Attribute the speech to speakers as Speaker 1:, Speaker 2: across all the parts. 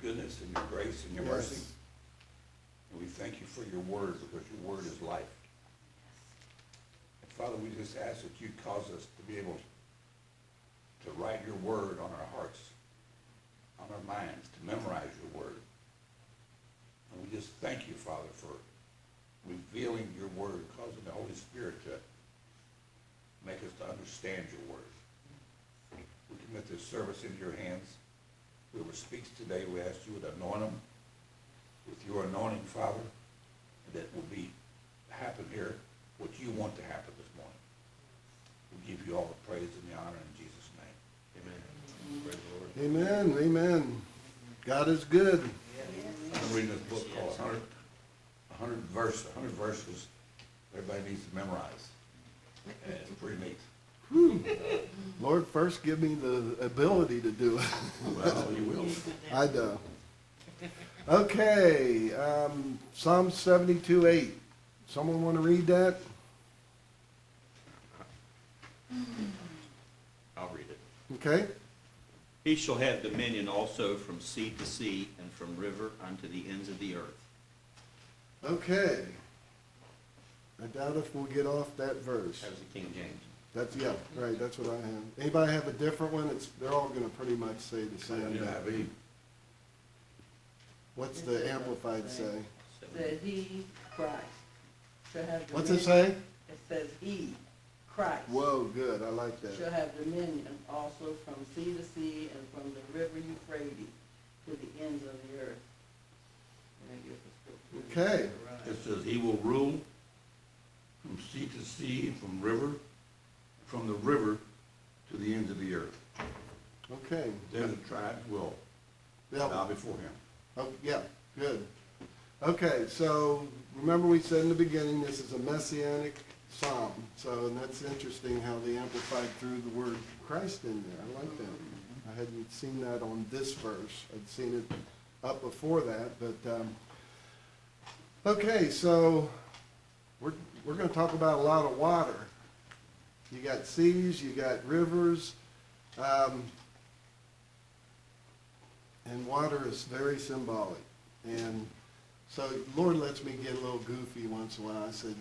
Speaker 1: goodness and your grace and your mercy. And we thank you for your word, because your word is life. And Father, we just ask that you cause us to be able to write your word on our hearts, on our minds, to memorize your word. And we just thank you, Father, for revealing your word, causing the Holy Spirit to make us to understand your word. We commit this service into your hands. Whoever speaks today, we ask you to anoint them with your anointing, Father, and that will happen here what you want to happen this morning. We give you all the praise and the honor in Jesus' name. Amen. Praise the Lord.
Speaker 2: Amen. Amen. God is good.
Speaker 1: I'm reading this book called 100 verses everybody needs to memorize. And it's pretty neat.
Speaker 2: Whew. Lord, first give me the ability to do it.
Speaker 1: Well, you will.
Speaker 2: I know. Okay, Psalm 72:8. Someone want to read that?
Speaker 3: I'll read it.
Speaker 2: Okay.
Speaker 3: He shall have dominion also from sea to sea, and from river unto the ends of the earth.
Speaker 2: Okay. I doubt if we'll get off that verse.
Speaker 3: That was the King James.
Speaker 2: That's, yeah, right, that's what I have. Anybody have a different one? They're all going to pretty much say the same.
Speaker 1: NIV.
Speaker 2: What's the Amplified say?
Speaker 4: Said he, Christ, shall have dominion.
Speaker 2: What's it say?
Speaker 4: It says he, Christ.
Speaker 2: Whoa, good, I like
Speaker 4: Shall
Speaker 2: that.
Speaker 4: have dominion also from sea to sea and from the river Euphrates to the ends of the earth. And I guess it's
Speaker 2: Okay.
Speaker 1: It says he will rule from sea to sea, from the river to the ends of the earth.
Speaker 2: Okay.
Speaker 1: Then the tribes will
Speaker 2: Yeah.
Speaker 1: bow before him.
Speaker 2: Oh, yeah, good. Okay, so remember we said in the beginning this is a messianic psalm. So, and that's interesting how they amplified through the word Christ in there. I like that. I hadn't seen that on this verse. I'd seen it up before that, but okay, so we're going to talk about a lot of water. You got seas, you got rivers, and water is very symbolic. And so Lord lets me get a little goofy once in a while. I said,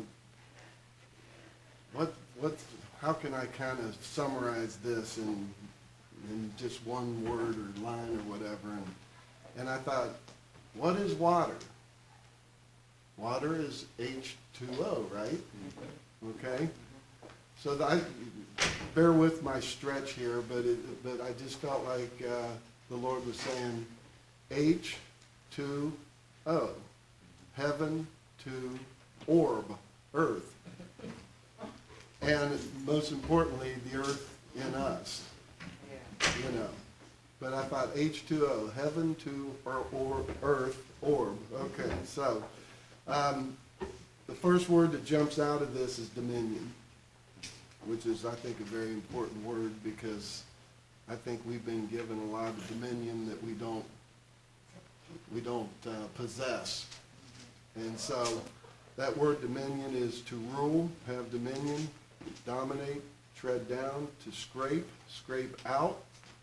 Speaker 2: how can I kind of summarize this in just one word or line or whatever? And I thought, what is water? Water is H2O, right? Okay? So bear with my stretch here, but I just felt like the Lord was saying H2O, heaven to orb, earth. And most importantly, the earth in us, But I thought H2O, heaven to earth, orb. Okay, so the first word that jumps out of this is dominion, which is, I think, a very important word, because I think we've been given a lot of dominion that we don't possess. And so that word dominion is to rule, have dominion, dominate, tread down, to scrape out,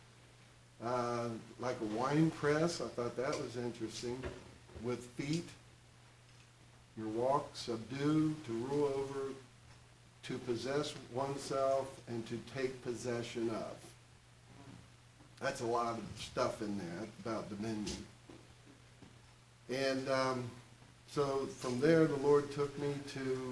Speaker 2: like a wine press. I thought that was interesting. With feet, your walk, subdue, to rule over, to possess oneself, and to take possession of. That's a lot of stuff in there about dominion. And so from there, the Lord took me to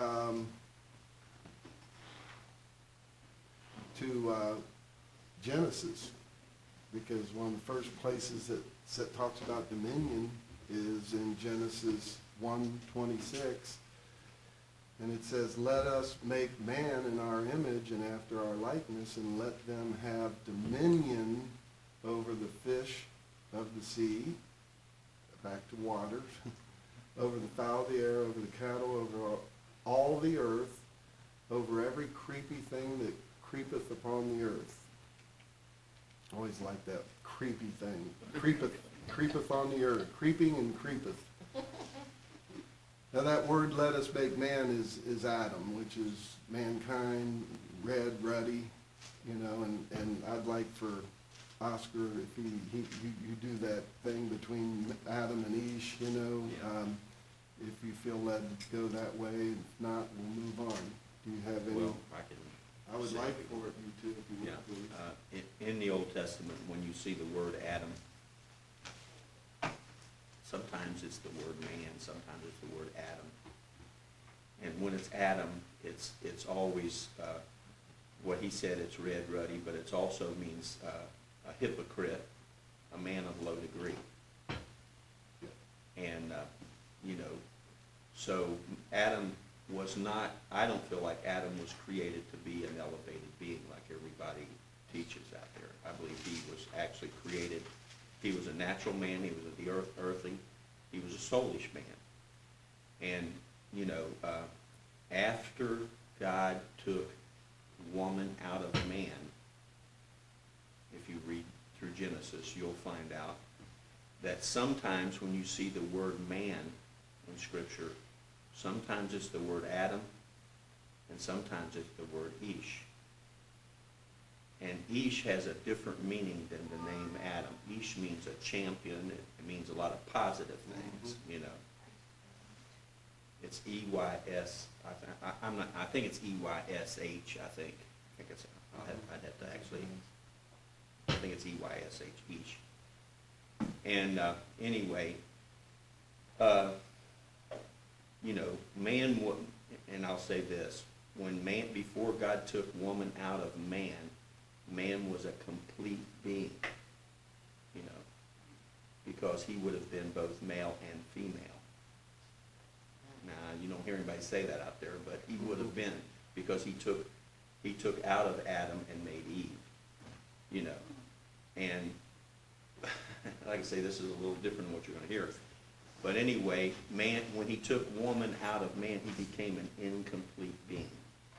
Speaker 2: Genesis, because one of the first places that talks about dominion is in Genesis 1:26. And it says, let us make man in our image and after our likeness, and let them have dominion over the fish of the sea, back to water, over the fowl of the air, over the cattle, over all the earth, over every creepy thing that creepeth upon the earth. I always like that creepy thing. Creepeth on the earth. Creeping and creepeth. Now that word, let us make man, is Adam, which is mankind, red, ruddy, and I'd like for Oscar, if you do that thing between Adam and Ish, you know,
Speaker 3: Yeah.
Speaker 2: if you feel led to go that way, if not, we'll move on. Do you have any?
Speaker 3: Well, I can.
Speaker 2: I would
Speaker 3: say
Speaker 2: like
Speaker 3: we-
Speaker 2: for it, you to, if you
Speaker 3: Yeah,
Speaker 2: would, please.
Speaker 3: in the Old Testament, when you see the word Adam, sometimes it's the word man, sometimes it's the word Adam. And when it's Adam, it's always, what he said, it's red, ruddy, but it also means a hypocrite, a man of low degree. And, you know, so Adam was not, I don't feel like Adam was created to be an elevated being like everybody teaches out there. I believe he was actually created, he was a natural man, he was of the earthy, he was a soulish man. And, you know, after God took woman out of man, if you read through Genesis, you'll find out that sometimes when you see the word man in Scripture, sometimes it's the word Adam, and sometimes it's the word Ish. And Ish has a different meaning than the name Adam. Ish means a champion. It means a lot of positive things, you know. It's E-Y-S. I think it's E-Y-S-H, I think. I think it's, I'd have to actually, I think it's E-Y-S-H, Ish. And anyway, you know, man, and I'll say this, when man, before God took woman out of man, man was a complete being, you know, because he would have been both male and female. Now, you don't hear anybody say that out there, but he would have been, because he took out of Adam and made Eve, you know. And like I say, this is a little different than what you're going to hear. But anyway, man, when he took woman out of man, he became an incomplete being.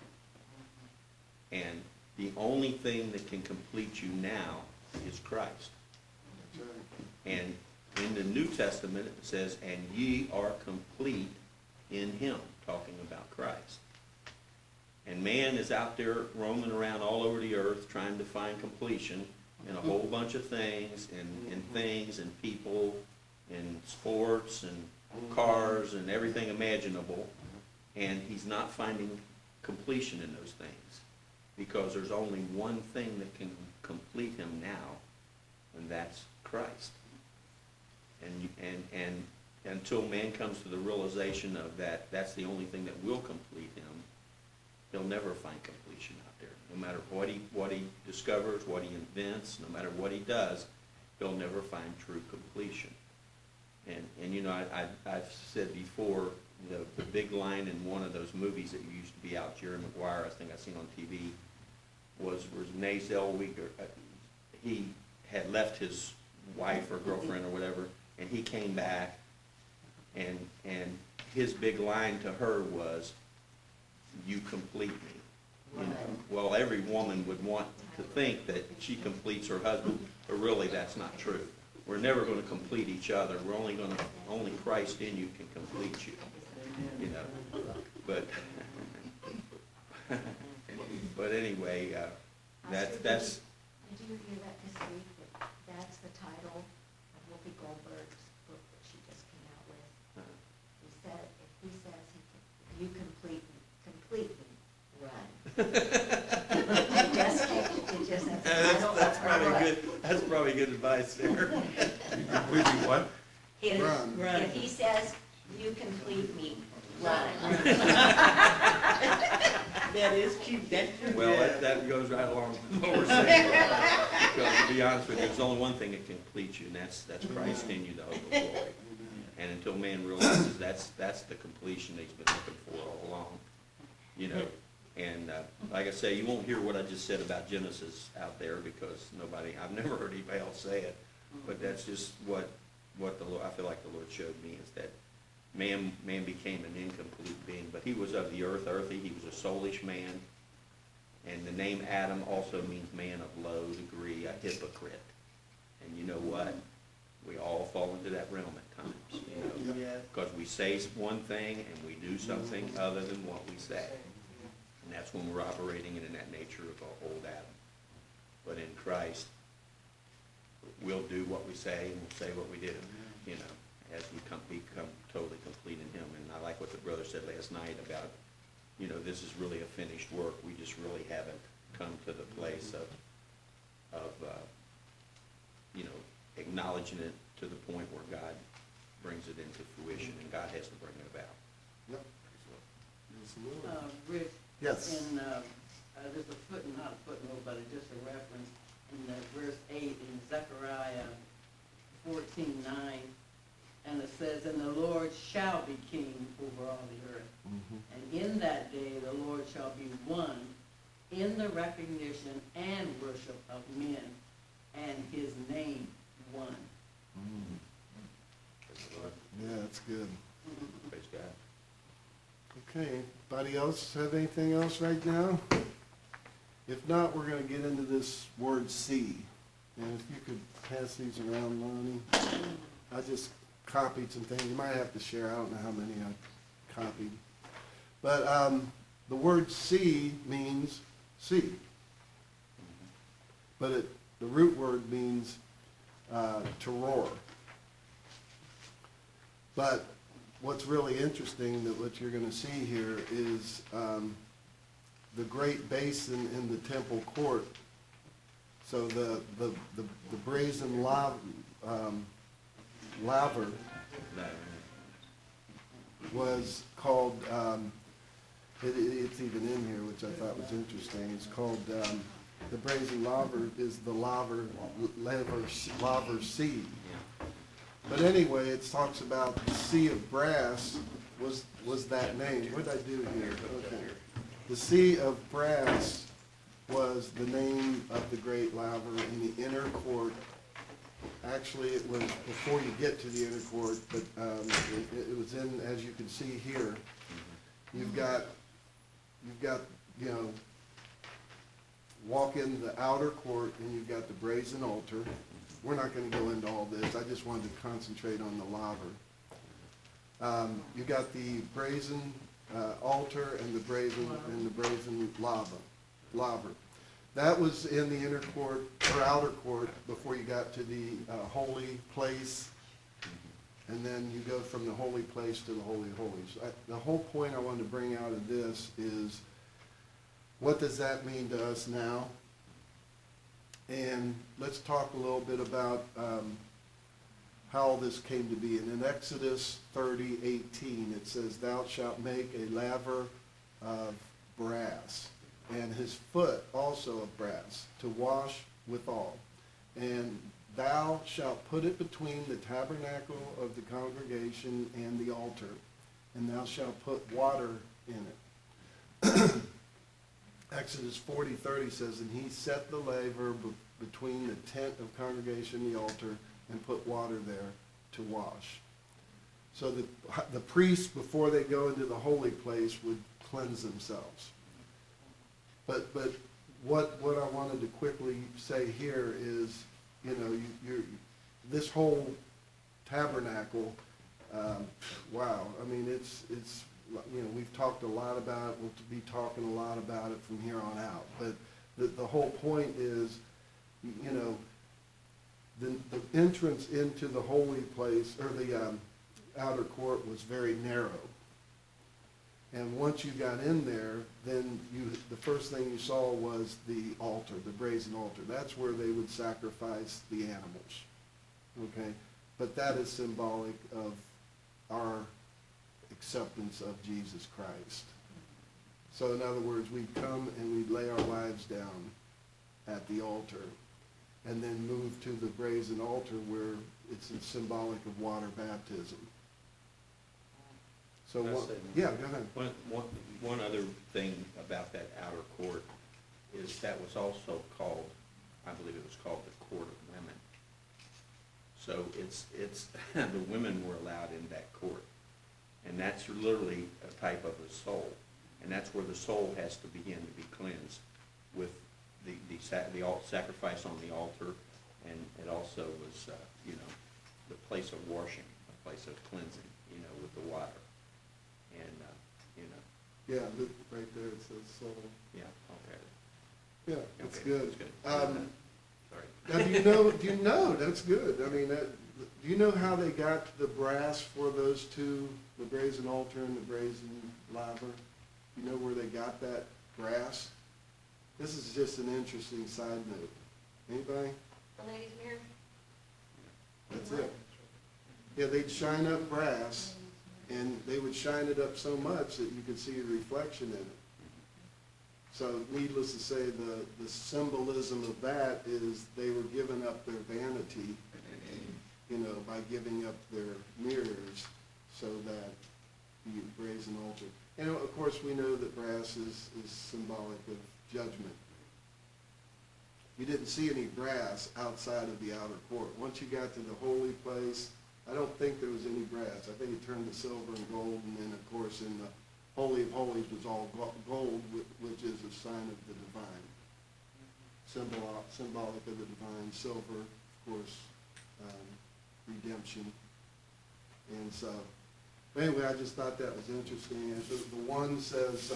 Speaker 3: And the only thing that can complete you now is Christ.
Speaker 2: That's right.
Speaker 3: And in the New Testament, it says, and ye are complete in him, talking about Christ. And man is out there roaming around all over the earth trying to find completion in a whole bunch of things, and people, and sports, and cars, and everything imaginable. And he's not finding completion in those things, because there's only one thing that can complete him now, and that's Christ. And until man comes to the realization of that, that's the only thing that will complete him, he'll never find completion out there. No matter what he discovers, what he invents, no matter what he does, he'll never find true completion. And you know, I've said before, the big line in one of those movies that used to be out, Jerry Maguire, I think I seen on TV, was Renee Zellweger. He had left his wife or girlfriend or whatever, and he came back, and his big line to her was, "You complete me." You know, well, every woman would want to think that she completes her husband, but really that's not true. We're never going to complete each other. We're only Christ in you can complete you. You know, but anyway, that's.
Speaker 5: Did you hear that this week? That's the title of Whoopi Goldberg's book that she just came out with. He said, if he says if you complete me, run. It just has the title of her book.
Speaker 3: That's probably good advice there.
Speaker 1: You completely what?
Speaker 2: Run.
Speaker 5: If he says you complete me, run.
Speaker 4: That is cute, that's true.
Speaker 3: Well, that goes right along with what we're saying. Because to be honest with you, there's only one thing that can complete you, and that's Christ in you, the hope of glory. And until man realizes that's the completion that he's been looking for all along, you know. And like I say, you won't hear what I just said about Genesis out there, because I've never heard anybody else say it. But that's just what the Lord, I feel like the Lord showed me, is that man became an incomplete being. But he was of the earthy. He was a soulish man. And the name Adam also means man of low degree, a hypocrite. And you know what? We all fall into that realm at times, you know, because we say one thing and we do something other than what we say. And that's when we're operating in that nature of old Adam. But in Christ, we'll do what we say and we'll say what we do, you know, as we become totally complete in him. And I like what the brother said last night about, you know, this is really a finished work. We just really haven't come to the place of you know, acknowledging it to the point where God brings it into fruition, and God has to bring it about.
Speaker 2: Yep. Absolutely.
Speaker 4: Rick?
Speaker 2: Yes.
Speaker 4: In, there's a footnote, not a footnote, but it's just a reference in verse 8 in Zechariah 14:9, and it says, "And the Lord shall be king over all the earth.
Speaker 2: Mhm.
Speaker 4: And in that day the Lord shall be one in the recognition and worship of men, and his name one."
Speaker 2: Mm. Yeah, that's good.
Speaker 3: Praise God.
Speaker 2: Okay, anybody else have anything else right now? If not, we're gonna get into this word "see." And if you could pass these around, Lonnie. I just copied some things. You might have to share. I don't know how many I copied. But the word "see" means see. But the root word means to roar. But what's really interesting, that what you're going to see here is the great basin in the temple court. So the brazen laver was called, it's even in here, which I thought was interesting. It's called, the brazen laver is the laver sea. But anyway, it talks about the sea of brass was that name. What did I do here? Okay. The sea of brass was the name of the great laver in the inner court. Actually, it was before you get to the inner court, but it was in, as you can see here, you've got, you know, walk in the outer court and you've got the brazen altar. We're not going to go into all this. I just wanted to concentrate on the laver. You got the brazen altar and the brazen laver. That was in the inner court or outer court before you got to the holy place, and then you go from the holy place to the Holy of Holies. The whole point I wanted to bring out of this is, what does that mean to us now? And let's talk a little bit about how this came to be. And in Exodus 30:18, it says, "Thou shalt make a laver of brass, and his foot also of brass, to wash withal. And thou shalt put it between the tabernacle of the congregation and the altar, and thou shalt put water in it." Exodus 40:30 says, "And he set the laver between the tent of congregation and the altar, and put water there to wash." So the priests, before they go into the holy place, would cleanse themselves. But what I wanted to quickly say here is, you know, this whole tabernacle, wow. I mean, it's you know, we've talked a lot about it. We'll be talking a lot about it from here on out. But the whole point is, you know, the entrance into the holy place, or the outer court, was very narrow. And once you got in there, then the first thing you saw was the altar, the brazen altar. That's where they would sacrifice the animals. Okay? But that is symbolic of our acceptance of Jesus Christ. So in other words, we'd come and we'd lay our lives down at the altar, and then move to the brazen altar, where it's symbolic of water baptism. So yeah, go ahead.
Speaker 3: One other thing about that outer court is that was also called, I believe it was called the court of women. So it's the women were allowed in that court, and that's literally a type of the soul, and that's where the soul has to begin to be cleansed with the sacrifice on the altar, and it also was you know, the place of washing, a place of cleansing, you know, with the water. And, you know.
Speaker 2: Yeah, right there it says soul.
Speaker 3: Yeah, okay.
Speaker 2: Yeah, it's
Speaker 3: Okay,
Speaker 2: good.
Speaker 3: that's good. Sorry.
Speaker 2: Now, do you know, that's good. I mean, do you know how they got the brass for those two, the brazen altar and the brazen laver? Do you know where they got that brass? This is just an interesting side note. Anybody?
Speaker 5: The lady's mirror?
Speaker 2: That's it. Yeah, they'd shine up brass, and they would shine it up so much that you could see a reflection in it. So needless to say, the symbolism of that is they were giving up their vanity, you know, by giving up their mirrors so that the brazen altar. And of course, we know that brass is symbolic of judgment. You didn't see any brass outside of the outer court. Once you got to the holy place, I don't think there was any brass. I think it turned to silver and gold, and then, of course, in the Holy of Holies was all gold, which is a sign of the divine. Symbolic of the divine. Silver, of course, redemption. And so, but anyway, I just thought that was interesting. And the one says,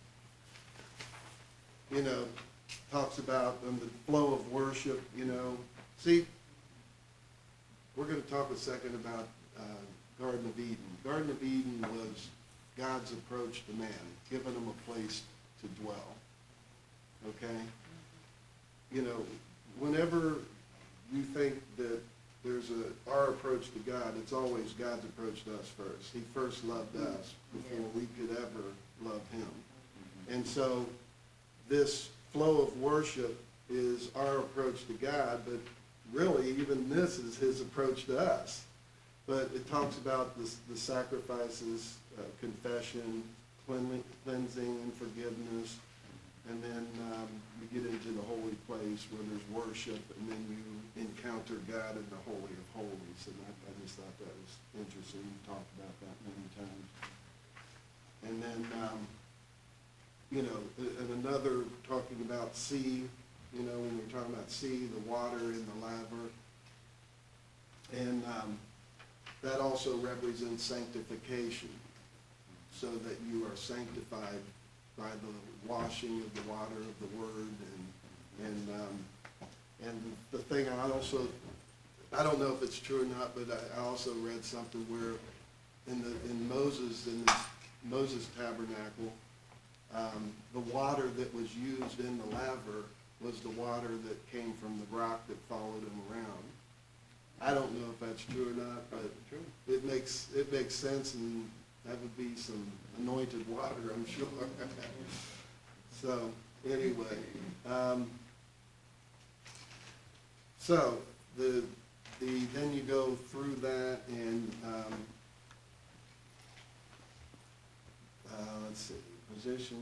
Speaker 2: you know, talks about the flow of worship, you know. See, we're going to talk a second about Garden of Eden. Garden of Eden was God's approach to man, giving him a place to dwell. Okay? You know, whenever you think that there's our approach to God, it's always God's approach to us first. He first loved us before we could ever love him. And so this flow of worship is our approach to God, but really even this is his approach to us. But it talks about the sacrifices, confession, cleansing and forgiveness, and then you get into the holy place where there's worship, and then you encounter God in the Holy of Holies. And I just thought that was interesting. We talked about that many times. And then, you know, and another talking about sea, you know, when we're talking about sea, the water in the laver. And that also represents sanctification, so that you are sanctified by the washing of the water of the Word. And the thing I don't know if it's true or not, but I also read something where in Moses' tabernacle, the water that was used in the laver was the water that came from the rock that followed him around. I don't know if that's true or not, but it makes sense, and that would be some anointed water, I'm sure. So anyway, so then you go through that, and let's see, position.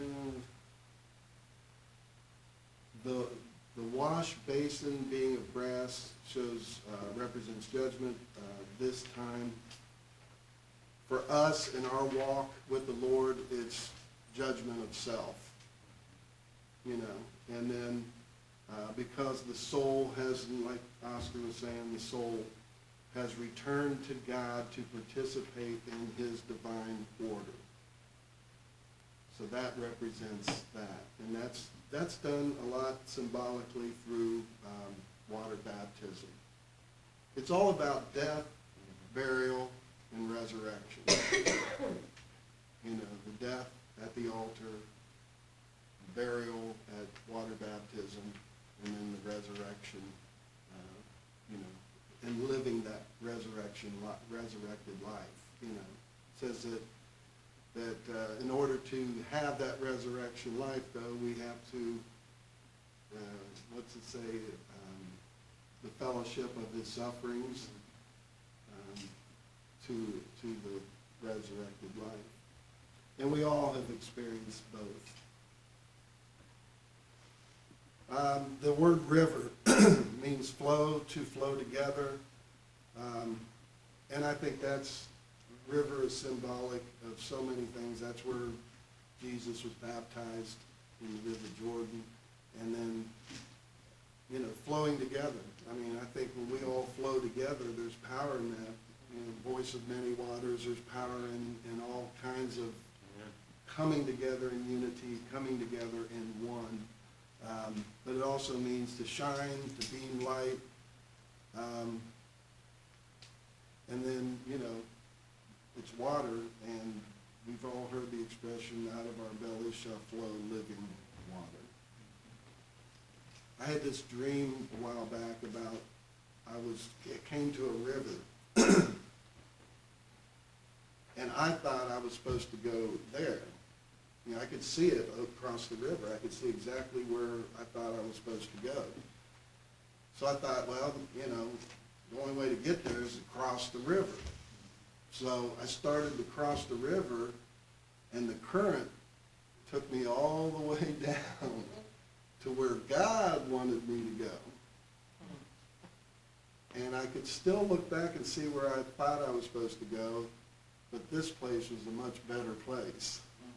Speaker 2: The wash basin being of brass represents judgment. This time, for us in our walk with the Lord, it's judgment of self. You know, and then because the soul has, like Oscar was saying, the soul has returned to God to participate in his divine order. So that represents that, and that's done a lot symbolically through water baptism. It's all about death, burial, and resurrection. You know, the death at the altar, burial at water baptism, and then the resurrection, you know, and living that resurrected life. You know, it says that in order to have that resurrection life, though, we have to, what's it say, the fellowship of his sufferings to the resurrected life. And we all have experienced both. The word river means flow, to flow together. And I think river is symbolic of so many things. That's where Jesus was baptized, in the River Jordan. And then, you know, flowing together. I mean, I think when we all flow together, there's power in that. You know, voice of many waters, there's power in all kinds of coming together in unity, coming together in one. But it also means to shine, to beam light. And then, it's water, and we've all heard the expression, out of our bellies shall flow living water. I had this dream a while back about, it came to a river, and I thought I was supposed to go there. I could see it across the river. I could see exactly where I thought I was supposed to go. So I thought, well, the only way to get there is to cross the river. So I started to cross the river, and the current took me all the way down to where God wanted me to go. And I could still look back and see where I thought I was supposed to go, but this place was a much better place.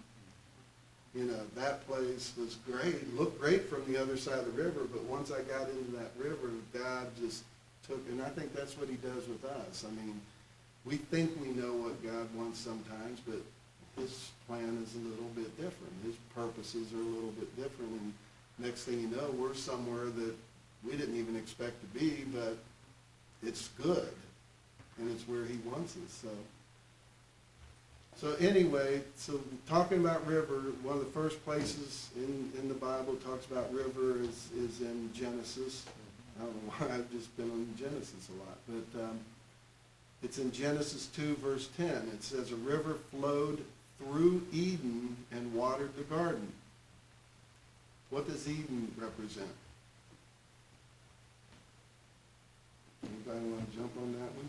Speaker 2: That place was great, looked great from the other side of the river, but once I got into that river, God just took, and I think that's what he does with us. I mean, we think we know what God wants sometimes, but his plan is a little bit different. His purposes are a little bit different, and next thing you know, we're somewhere that we didn't even expect to be, but it's good, and it's where he wants us. So anyway, talking about river, one of the first places in the Bible talks about river is in Genesis. I don't know why I've just been on Genesis a lot, but it's in Genesis 2, verse 10. It says, a river flowed through Eden and watered the garden. What does Eden represent? Anybody want to jump on that one?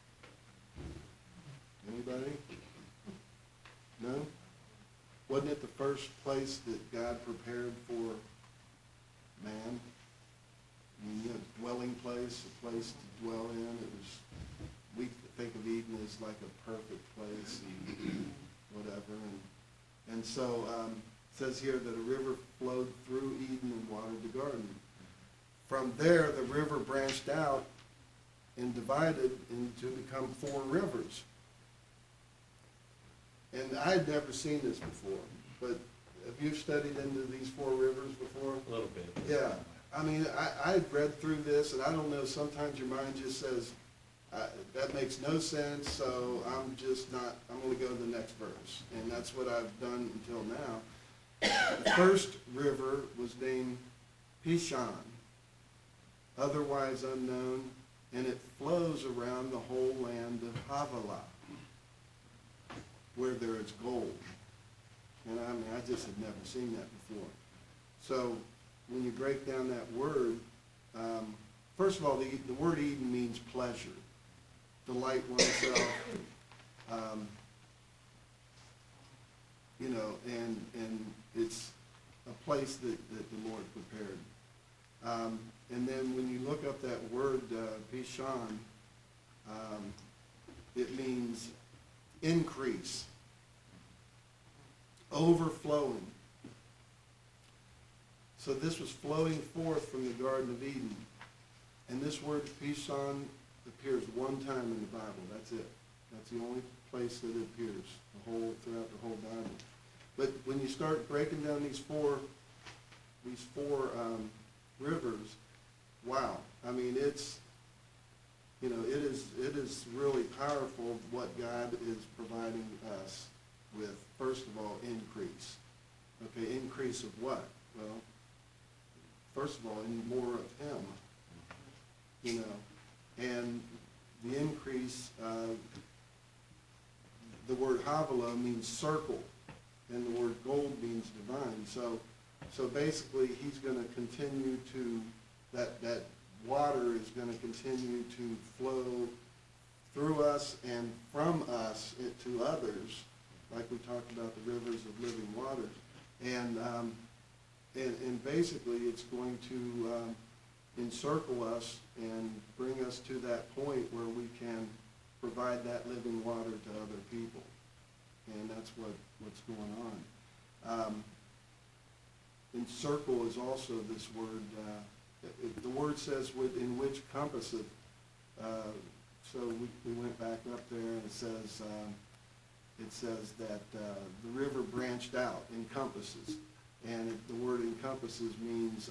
Speaker 2: Anybody? No? Wasn't it the first place that God prepared for man? I mean, a dwelling place, a place to dwell in. We think of Eden as like a perfect place, whatever. And so it says here that a river flowed through Eden and watered the garden. From there, the river branched out and divided to become 4 rivers. And I had never seen this before, but have you studied into these 4 rivers before?
Speaker 6: A little bit.
Speaker 2: Yeah. I mean, I had read through this, and I don't know, sometimes your mind just says, that makes no sense, so I'm going to go to the next verse. And that's what I've done until now. The first river was named Pishon, otherwise unknown, and it flows around the whole land of Havilah, where there is gold. And I mean, I just had never seen that before. So when you break down that word, first of all, the word Eden means pleasure, delight oneself, and it's a place that the Lord prepared. And then when you look up that word, Pishon, it means increase, overflowing. So this was flowing forth from the Garden of Eden. And this word Pishon appears one time in the Bible. That's it. That's the only place that it appears throughout the whole Bible. But when you start breaking down these four rivers, wow. I mean, it is really powerful what God is providing us with. First of all, increase. Okay, increase of what? Well, first of all, in more of Him. And the increase, the word Havilah means circle, and the word gold means divine. So basically, He's going to continue to, that water is going to continue to flow through us and from us to others, like we talked about the rivers of living waters. And basically, it's going to encircle us and bring us to that point where we can provide that living water to other people. And that's what's going on. Encircle is also this word. The word says in which compasseth. So we went back up there, and it says that the river branched out, encompasses. And the word encompasses means,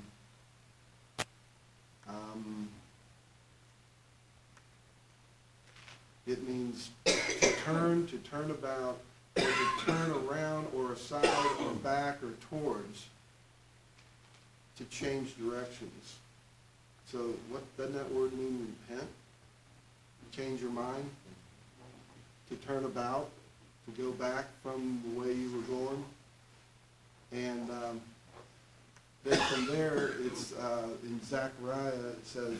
Speaker 2: it means to turn about, or to turn around or aside or back or towards, to change directions. So what, doesn't that word mean repent? Change your mind? To turn about, to go back from the way you were going? And then from there, it's in Zechariah, it says,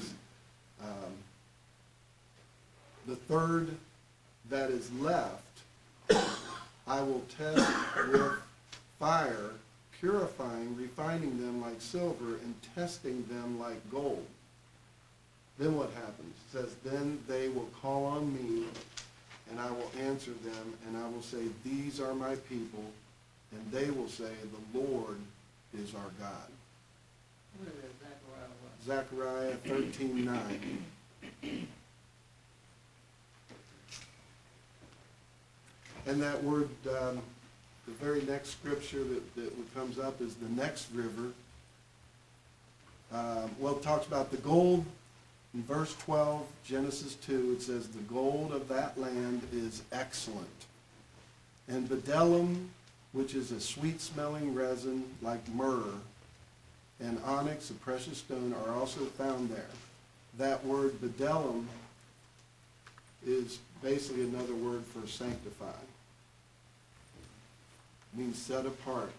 Speaker 2: the third that is left, I will test with fire, purifying, refining them like silver, and testing them like gold. Then what happens? It says, then they will call on me, and I will answer them, and I will say, these are my people, and they will say, the Lord is our God.
Speaker 4: Where is Zechariah what?
Speaker 2: Zechariah 13:9. And that word, the very next scripture that comes up is the next river. Well, it talks about the gold. In verse 12, Genesis 2, it says, the gold of that land is excellent. And bdellium, which is a sweet-smelling resin like myrrh, and onyx, a precious stone, are also found there. That word bdellium is basically another word for sanctify. It means set apart.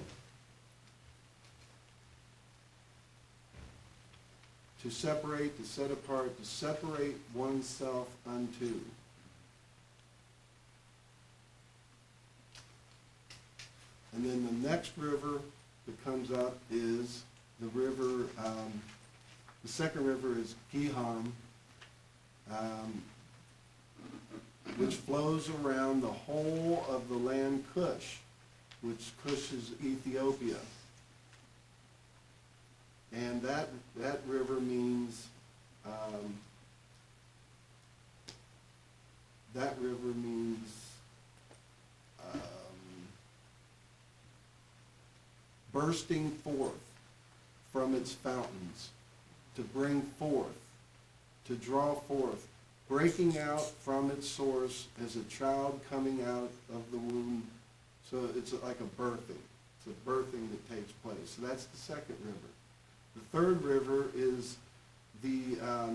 Speaker 2: To separate, to set apart, to separate oneself unto. And then the next river that comes up is the river, the second river is Gihon, which flows around the whole of the land Cush, which Cush is Ethiopia. And that river means, bursting forth from its fountains, to bring forth, to draw forth, breaking out from its source as a child coming out of the womb. So it's like a birthing. It's a birthing that takes place. So that's the second river. The third river is the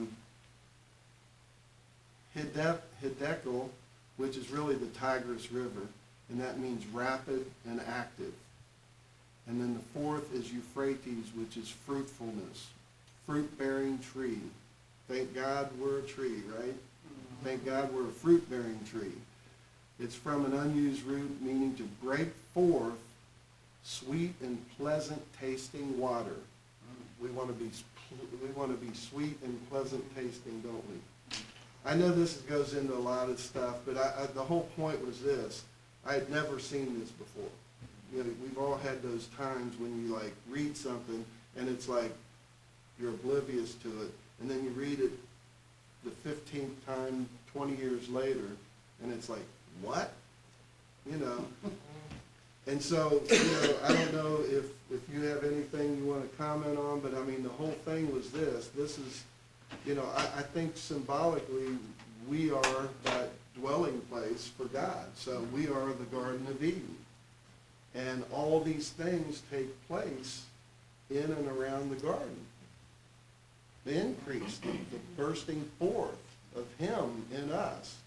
Speaker 2: Hiddekel, which is really the Tigris River, and that means rapid and active. And then the fourth is Euphrates, which is fruitfulness, fruit-bearing tree. Thank God we're a tree, right? Thank God we're a fruit-bearing tree. It's from an unused root meaning to break forth sweet and pleasant tasting water. We want to be sweet and pleasant tasting, don't we? I know this goes into a lot of stuff, but the whole point was this. I had never seen this before. You know, we've all had those times when you like read something and it's like you're oblivious to it, and then you read it the 15th time 20 years later, and it's like, what? You know? And so, you know, I don't know if you have anything you want to comment on, but I mean, the whole thing was this. This is, you know, I think symbolically we are that dwelling place for God. So we are the Garden of Eden. And all these things take place in and around the garden. The increase, the bursting forth of Him in us.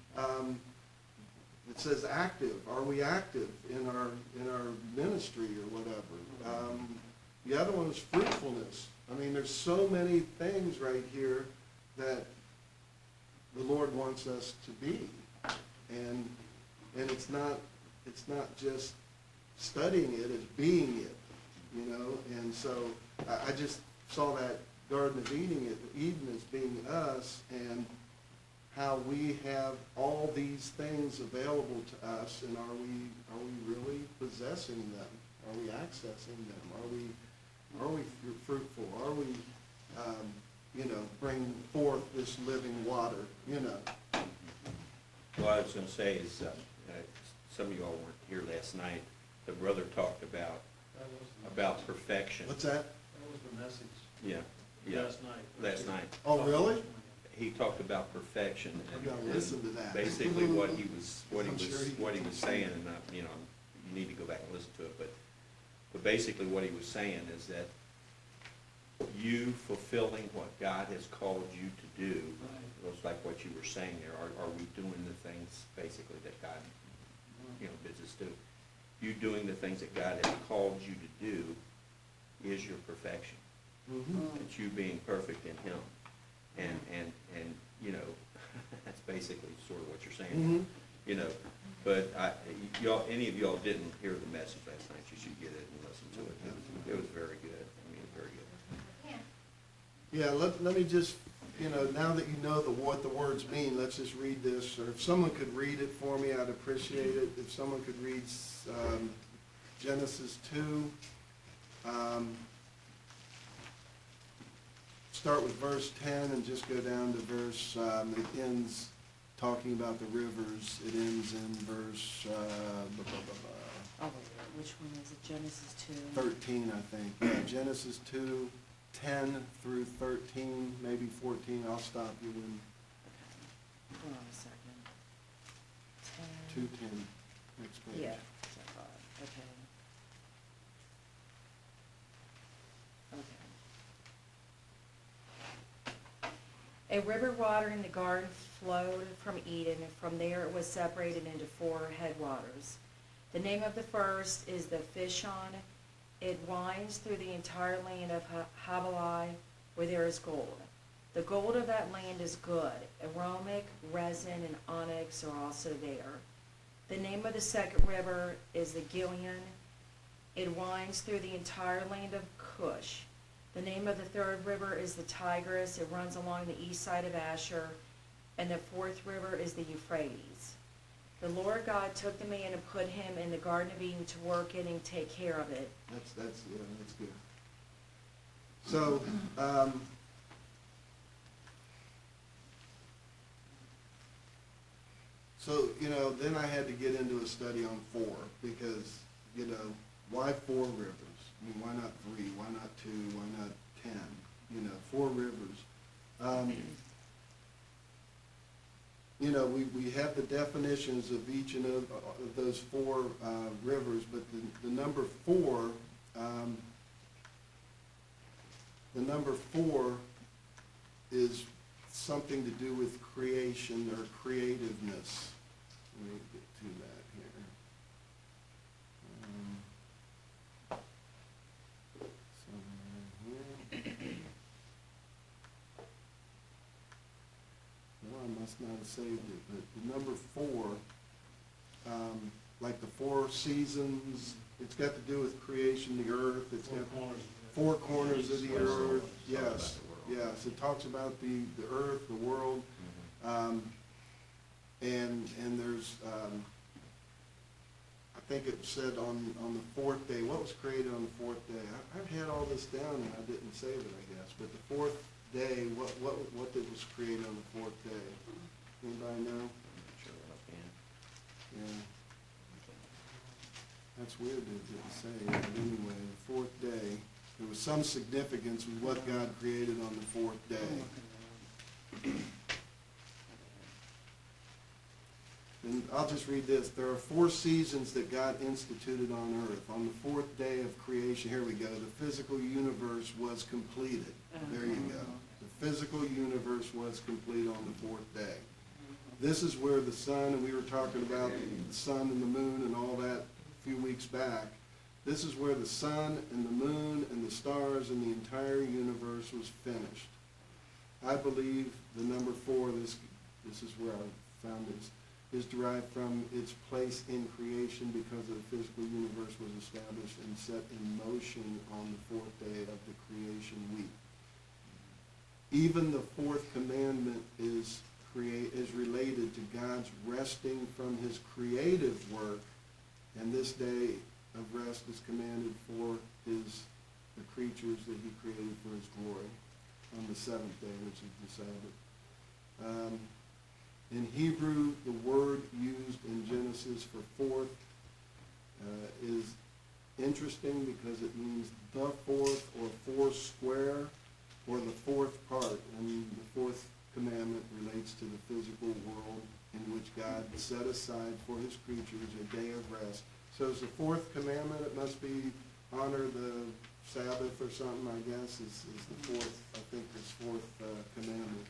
Speaker 2: It says active. Are we active in our ministry or whatever? The other one is fruitfulness. I mean, there's so many things right here that the Lord wants us to be, and it's not just studying it, it's being it, you know. And so I just saw that Garden of Eden as being us, and how we have all these things available to us, and are we really possessing them? Are we accessing them? Are we fruitful? Are we, you know, bring forth this living water? You know.
Speaker 3: Well, I was going to say is, some of you all weren't here last night. The brother talked about about perfection.
Speaker 2: What's that?
Speaker 6: That was the message
Speaker 3: Yeah, yeah,
Speaker 6: last night.
Speaker 3: last night.
Speaker 2: Oh, really?
Speaker 3: He talked about perfection.
Speaker 2: I gotta listen to that.
Speaker 3: Basically, what he was
Speaker 2: I'm sure he did.
Speaker 3: saying, and you know, you need to go back and listen to it, but basically what he was saying is that you fulfilling what God has called you to do, it was like what you were saying there, are we doing the things basically that God, you know, bids us do? You doing the things that God has called you to do is your perfection.
Speaker 2: Mhm.
Speaker 3: It's you being perfect in Him. And you know, that's basically sort of what you're saying,
Speaker 2: Mhm.
Speaker 3: you know. But y'all, any of y'all didn't hear the message last night, you should get it and listen to it. It was very good. I mean, very good.
Speaker 5: Yeah.
Speaker 2: Yeah, let me just, you know, now that you know what the words mean, let's just read this. Or if someone could read it for me, I'd appreciate it. If someone could read Genesis 2. Start with verse 10 and just go down to verse, it ends talking about the rivers. It ends in verse
Speaker 7: Oh, wait, which one is it, Genesis 2?
Speaker 2: 13, I think. Yeah, Genesis 2, 10 through 13, maybe 14. I'll stop you when
Speaker 7: Okay, hold on a second.
Speaker 2: 2:10, next page.
Speaker 7: Yeah, okay. Okay. A river watering the garden flowed from Eden, and from there it was separated into 4 headwaters. The name of the first is the Fishon. It winds through the entire land of Havilah, where there is gold. The gold of that land is good. Aromatic, resin, and onyx are also there. The name of the second river is the Gilead. It winds through the entire land of Cush. The name of the third river is the Tigris. It runs along the east side of Asher. And the fourth river is the Euphrates. The Lord God took the man and put him in the Garden of Eden to work it and take care of it.
Speaker 2: That's good. So, you know, then I had to get into a study on 4 because, you know, why 4 rivers? I mean, why not 3? Why not 2? Why not 10? You know, 4 rivers. You know, we have the definitions of each of those 4 rivers, but the number 4, is something to do with creation or creativeness. Let me get to that here. Somewhere here. No, I must not have saved it, but the number 4, like the 4 seasons, it's got to do with creation, the earth, it's got 4 corners of the earth, yes, yes, it talks about the earth, the world, and there's, I think it said on the 4th day, what was created on the 4th day? I've had all this down and I didn't save it, I guess, but the 4th day, what was created on the 4th day? Anybody know? Yeah. That's weird that it didn't say, but anyway, the 4th day, there was some significance with what God created on the 4th day. And I'll just read this. There are 4 seasons that God instituted on earth. On the 4th day of creation, here we go, the physical universe was completed. There you go. The physical universe was complete on the 4th day. This is where the sun, and we were talking about the sun and the moon and all that a few weeks back. This is where the sun and the moon and the stars and the entire universe was finished. I believe the number 4, this is where I found this, is derived from its place in creation because the physical universe was established and set in motion on the 4th day of the creation week. Even the 4th commandment is related to God's resting from his creative work, and this day of rest is commanded for the creatures that he created for his glory on the 7th day, which is the Sabbath. In Hebrew, the word used in Genesis for 4th is interesting because it means the fourth or four square or the fourth part. And the fourth commandment relates to the physical world in which God set aside for his creatures a day of rest. So is the fourth commandment, it must be honor the Sabbath or something, I guess, is the fourth, I think this fourth commandment.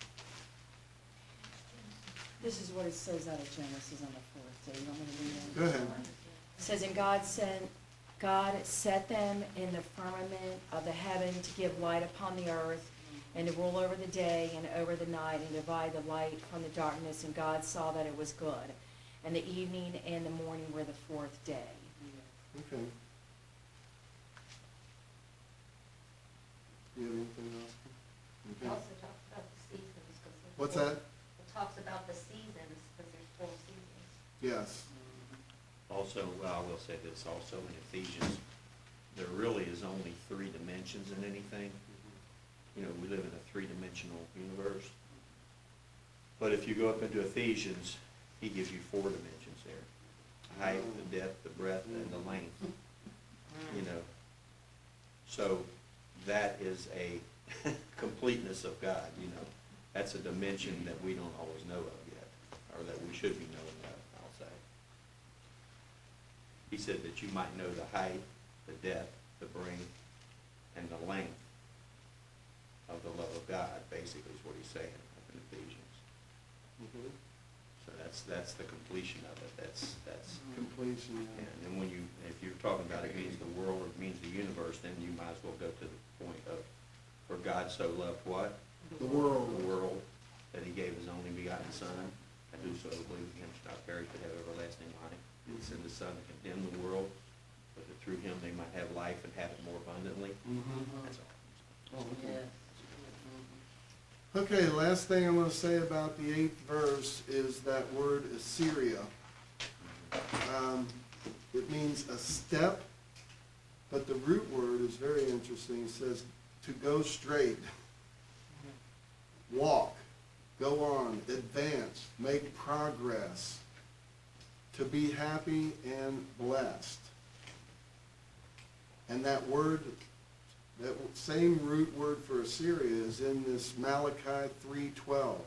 Speaker 7: This is what it says out of Genesis on the fourth day. You want me to read it?
Speaker 2: Go ahead.
Speaker 7: It says, and God set them in the firmament of the heaven to give light upon the earth, and to rule over the day and over the night, and divide the light from the darkness. And God saw that it was good. And the evening and the morning were the fourth day.
Speaker 2: Okay. Do you have anything else?
Speaker 5: It
Speaker 2: Okay.
Speaker 5: also talks about the seasons. 'Cause there's
Speaker 2: What's
Speaker 5: four-
Speaker 2: that?
Speaker 5: It talks about the seasons, because there's 4 seasons.
Speaker 2: Yes.
Speaker 3: Also, well, I will say this, also in Ephesians, there really is only 3 dimensions in anything. You know, we live in a 3-dimensional universe. But if you go up into Ephesians, he gives you 4 dimensions there. The height, the depth, the breadth, and the length, you know. So that is a completeness of God, you know. That's a dimension that we don't always know of yet, or that we should be knowing of, I'll say. He said that you might know the height, the depth, the breadth, and the length of the love of God, basically is what he's saying up in Ephesians.
Speaker 2: Mhm.
Speaker 3: So that's the completion of it. That's
Speaker 2: Completion, yeah.
Speaker 3: and then when you, if you're talking about it means the world or it means the universe, then you might as well go to the point of, for God so loved what?
Speaker 2: The world.
Speaker 3: The world, that he gave his only begotten Son, and whosoever believes in him shall not perish but have everlasting life. He sent the Son to condemn the world, but that through him they might have life and have it more abundantly.
Speaker 2: Mhm.
Speaker 3: That's all.
Speaker 4: Yes.
Speaker 2: Okay, last thing I'm going to say about the 8th verse is that word Assyria. It means a step, but the root word is very interesting. It says to go straight, walk, go on, advance, make progress, to be happy and blessed. And that word, that same root word for Assyria is in this Malachi 3:12.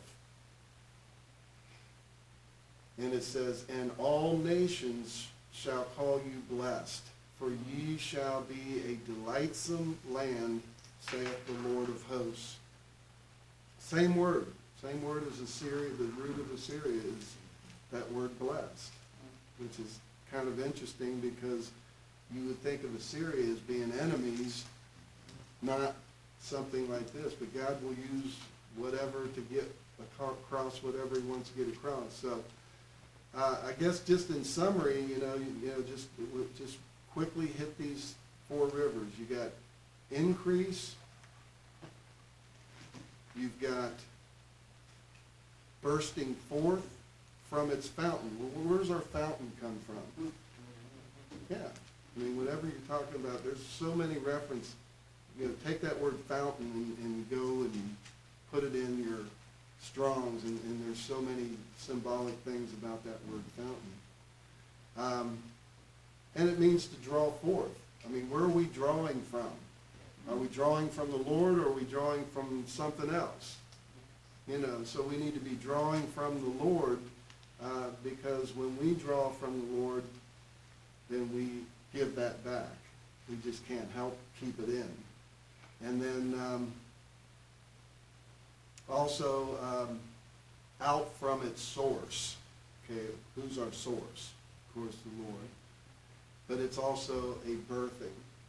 Speaker 2: And it says, and all nations shall call you blessed, for ye shall be a delightsome land, saith the Lord of hosts. Same word as Assyria. The root of Assyria is that word blessed, which is kind of interesting because you would think of Assyria as being enemies, not something like this, but God will use whatever to get across whatever he wants to get across. So I guess just in summary, just quickly hit these 4 rivers. You got increase, you've got bursting forth from its fountain. Well, where's our fountain come from? Yeah, I mean, whatever you're talking about, there's so many references. Take that word fountain and go and put it in your Strong's, and there's so many symbolic things about that word fountain. And it means to draw forth. I mean, where are we drawing from? Are we drawing from the Lord, or are we drawing from something else? So we need to be drawing from the Lord, because when we draw from the Lord, then we give that back. We just can't help keep it in. And then also out from its source. Okay, who's our source? Of course, the Lord. But it's also a birthing.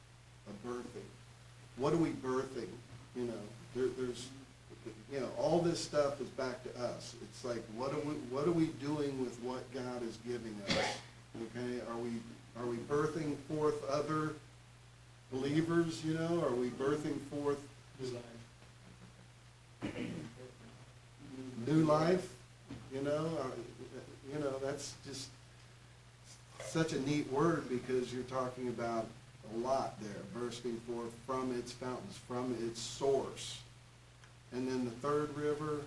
Speaker 2: What are we birthing? There's all this stuff is back to us. It's like, what are we doing with what God is giving us? Okay, are we birthing forth other believers? Are we birthing forth new life? That's just such a neat word, because you're talking about a lot there, bursting forth from its fountains, from its source. And then the 3rd river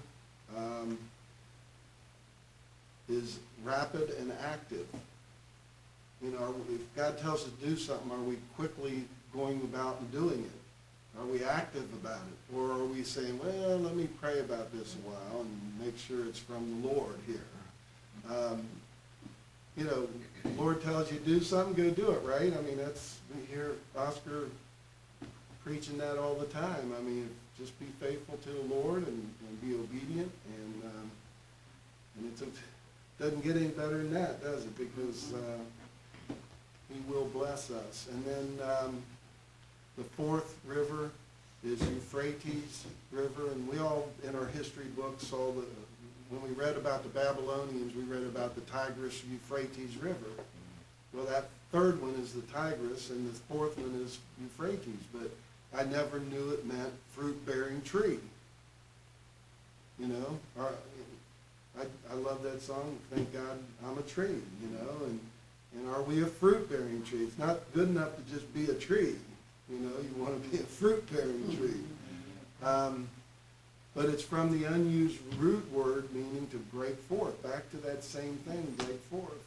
Speaker 2: is rapid and active. You know, if God tells us to do something, are we quickly going about and doing it? Are we active about it? Or are we saying, well, let me pray about this a while and make sure it's from the Lord here? You know, Lord tells you to do something, go do it, right? I mean, we hear Oscar preaching that all the time. I mean, just be faithful to the Lord and be obedient, and it doesn't get any better than that, does it? Because He will bless us. And then the fourth river is Euphrates River, and we all in our history books saw when we read about the Babylonians, we read about the Tigris-Euphrates River. Well, that third one is the Tigris, and the fourth one is Euphrates, but I never knew it meant fruit-bearing tree. You know, I love that song, Thank God I'm a Tree, you know, and are we a fruit-bearing tree? It's not good enough to just be a tree, you know, you want to be a fruit-bearing tree. But it's from the unused root word meaning to break forth, back to that same thing, break forth.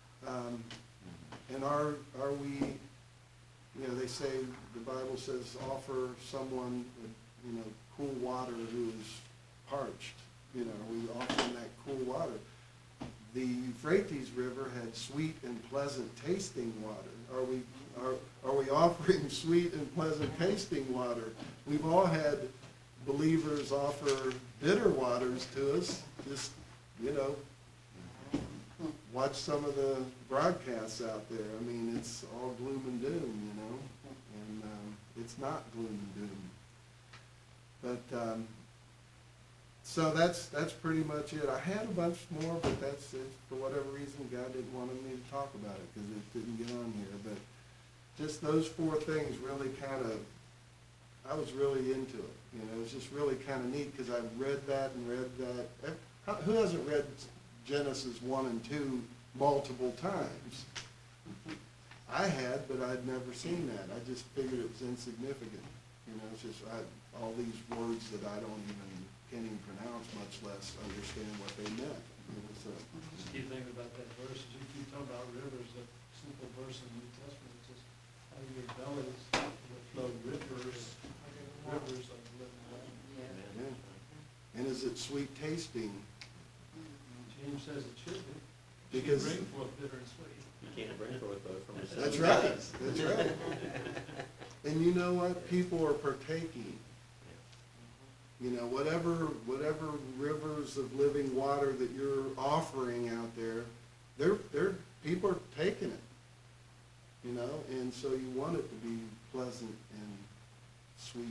Speaker 2: And are we, you know, they say, the Bible says, offer someone, you know, cool water who is parched. You know, we offer them that cool water. The Euphrates River had sweet and pleasant tasting water. Are we offering sweet and pleasant tasting water? We've all had believers offer bitter waters to us. Just, you know, watch some of the broadcasts out there. I mean, it's all gloom and doom, you know, and it's not gloom and doom. But so that's pretty much it. I had a bunch more, but that's it. For whatever reason, God didn't want me to talk about it because it didn't get on here. But just those four things really kind of, I was really into it. You know, it was just really kind of neat because I've read that and read that. Who hasn't read Genesis 1 and 2 multiple times? I had, but I'd never seen that. I just figured it was insignificant. You know, it's just all these words that I can't even pronounce, much less understand what they meant. You know, so.
Speaker 6: Just keep thinking about that verse. As you keep talking about rivers, a simple verse in the New Testament, it says, out of your bellies will flow rivers of living water.
Speaker 4: Yeah.
Speaker 2: Yeah. And is it sweet tasting?
Speaker 6: James says it should be.
Speaker 2: Because
Speaker 6: Bring forth bitter and sweet.
Speaker 3: You can't bring forth both from the same.
Speaker 2: that's right. That's right. And you know what? People are partaking. You know, whatever rivers of living water that you're offering out there, people are taking it. You know, and so you want it to be pleasant and sweet.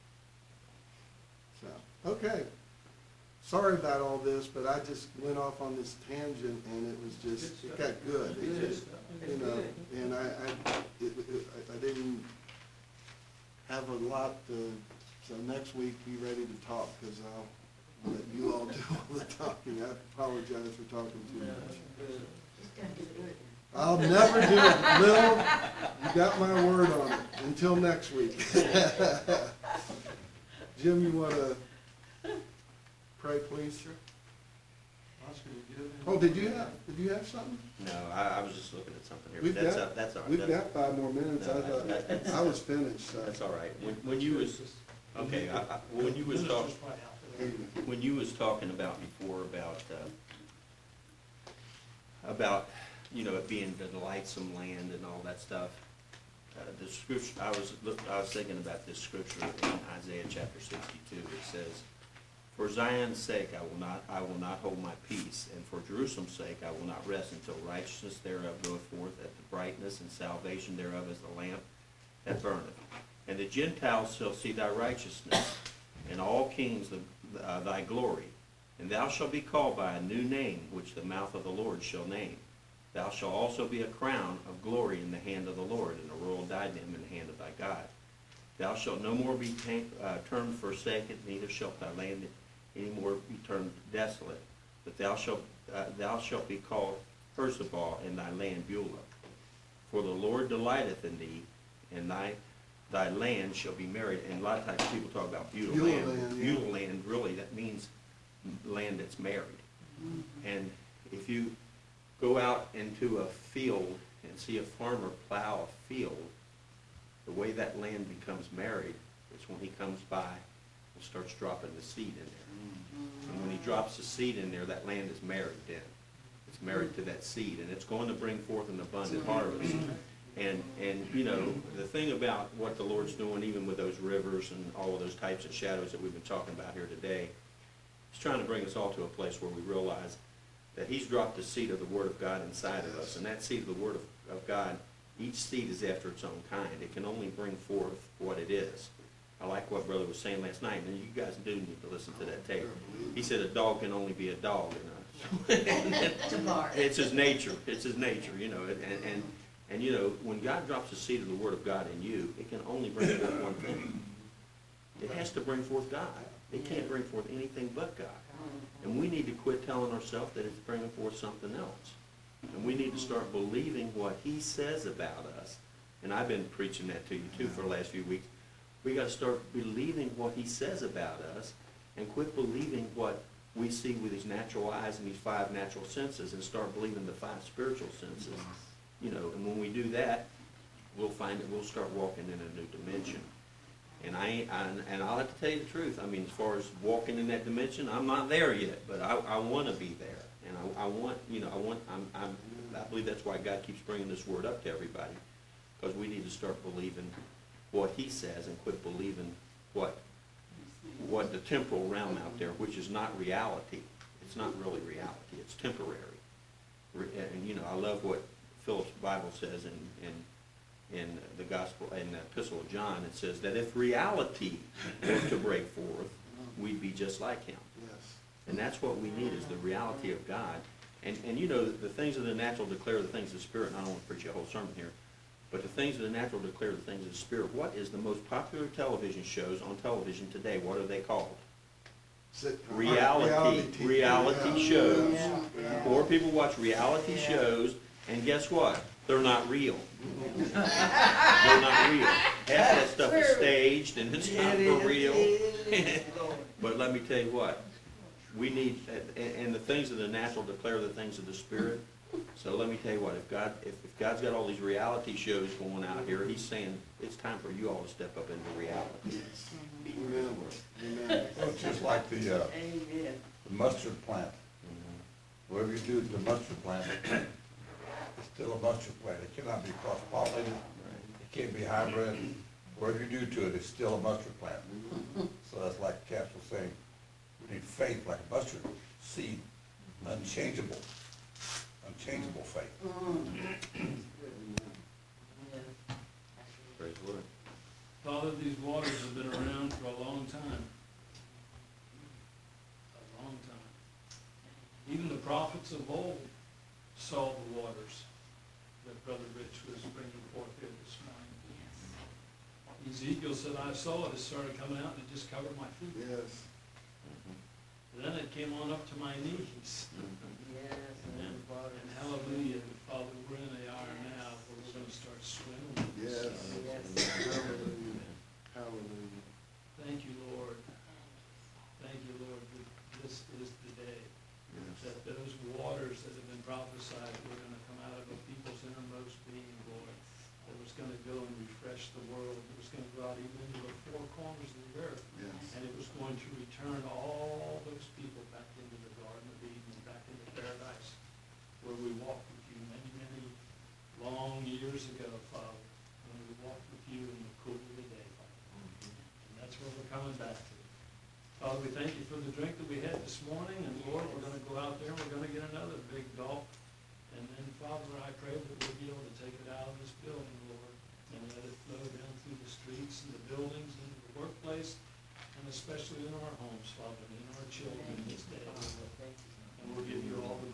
Speaker 2: So, okay. Sorry about all this, but I just went off on this tangent, and it was just, it got good. It just, you know, and I didn't have a lot to, so next week be ready to talk, because I'll let you all do all the talking. I apologize for talking too much.
Speaker 5: Just gonna do it.
Speaker 2: I'll never do it. Lil, you got my word on it. Until next week. Jim, you want to pray, please? Sure.
Speaker 6: Oscar, you good?
Speaker 2: Oh, did you have something?
Speaker 3: No, I was just looking at something here,
Speaker 2: We've
Speaker 3: but that's,
Speaker 2: got-
Speaker 3: that's all right.
Speaker 2: We've
Speaker 3: That's-
Speaker 2: got 5 more minutes.
Speaker 3: No,
Speaker 2: I thought
Speaker 3: that's-
Speaker 2: I was finished, so.
Speaker 3: That's all right. When you was, okay, when you was talking,
Speaker 6: Minister's probably out there.
Speaker 3: when you was talking about before about, you know, it being the delightsome land and all that stuff, the scripture, I was thinking about this scripture in Isaiah chapter 62. It says, "For Zion's sake I will not hold my peace, and for Jerusalem's sake I will not rest until righteousness thereof goeth forth, that the brightness and salvation thereof is the lamp that burneth. And the Gentiles shall see thy righteousness, and all kings thy glory. And thou shalt be called by a new name, which the mouth of the Lord shall name. Thou shalt also be a crown of glory in the hand of the Lord, and a royal diadem in the hand of thy God. Thou shalt no more be termed forsaken, neither shalt thy land any more be termed desolate. But thou shalt be called Herzabah, and thy land Beulah. For the Lord delighteth in thee, and thy land shall be married." And a lot of times people talk about Beulah
Speaker 2: Beulah
Speaker 3: land.
Speaker 2: land, yeah.
Speaker 3: Beulah land, really, that means land that's married. And if you go out into a field and see a farmer plow a field, the way that land becomes married is when he comes by and starts dropping the seed in there. And when he drops the seed in there, that land is married then. It's married to that seed, and it's going to bring forth an abundant harvest. And you know, the thing about what the Lord's doing, even with those rivers and all of those types of shadows that we've been talking about here today, He's trying to bring us all to a place where we realize that He's dropped the seed of the Word of God inside of us. And that seed of the Word of God, each seed is after its own kind. It can only bring forth what it is. I like what Brother was saying last night, and you guys do need to listen to that tape. He said a dog can only be a dog, you know.
Speaker 5: To bark.
Speaker 3: It's his nature. It's his nature, you know. And you know, when God drops the seed of the Word of God in you, it can only bring forth one thing. It has to bring forth God. It can't bring forth anything but God. And we need to quit telling ourselves that it's bringing forth something else. And we need to start believing what He says about us. And I've been preaching that to you too for the last few weeks. We got to start believing what He says about us, and quit believing what we see with these natural eyes and these 5 natural senses, and start believing the 5 spiritual senses. You know, and when we do that, we'll find that we'll start walking in a new dimension. And I'll have to tell you the truth. I mean, as far as walking in that dimension, I'm not there yet, but I want to be there. And I want, you know, I believe that's why God keeps bringing this word up to everybody, because we need to start believing what He says and quit believing what the temporal realm out there, which is not reality. It's not really reality. It's temporary. And you know, I love what Philip's Bible says in the gospel, in the epistle of John. It says that if reality were to break forth, we'd be just like Him.
Speaker 2: Yes.
Speaker 3: And that's what we need, is the reality of God. And you know, the things of the natural declare the things of the Spirit. And I don't want to preach a whole sermon here, but the things of the natural declare the things of the Spirit. What is the most popular television shows on television today? What are they called? Reality shows.
Speaker 2: Yeah.
Speaker 3: More people watch reality shows, and guess what? They're not real. They're not real. Half that stuff is staged, and it's not for real. But let me tell you what, we need, and the things of the natural declare the things of the Spirit. So let me tell you what, if God's got all these reality shows going out here, He's saying it's time for you all to step up into reality.
Speaker 2: Amen. Amen.
Speaker 1: Well, it's just like the mustard plant. Whatever you do to the mustard plant, it's still a mustard plant. It cannot be cross-pollinated. It can't be hybrid. Whatever you do to it, it's still a mustard plant. So that's like Cass was saying, we need faith like a mustard seed, unchangeable faith.
Speaker 3: Praise the Lord.
Speaker 6: Father, these waters have been around for a long time. A long time. Even the prophets of old saw the waters that Brother Rich was bringing forth here this morning. Ezekiel said, I saw it. It started coming out and it just covered my feet.
Speaker 2: Yes.
Speaker 6: And then it came on up to my knees. And hallelujah, Father, we're in the hour now where we're going to start swimming.
Speaker 2: Yes. Hallelujah. Hallelujah.
Speaker 6: Thank you, Lord. Thank you, Lord, that this is the day that those waters that have been prophesied were going to come out of a people's innermost being, Lord, that was going to go and refresh the world. It was going to go out even into the 4 corners of the earth.
Speaker 2: Yes.
Speaker 6: And it was going to return all those people back into the Garden of Eden, back into paradise, where we walked with you many, many long years ago, Father, when we walked with you in the cool of the day, Father. And that's where we're coming back to. Father, we thank you for the drink that we had this morning, and Lord, we're going to go out there and we're going to get another big gulp. And then, Father, I pray that we'll be able to take it out of this building, Lord, and let it flow down through the streets and the buildings and the workplace, and especially in our homes, Father, and in our children this day. And we'll give you all the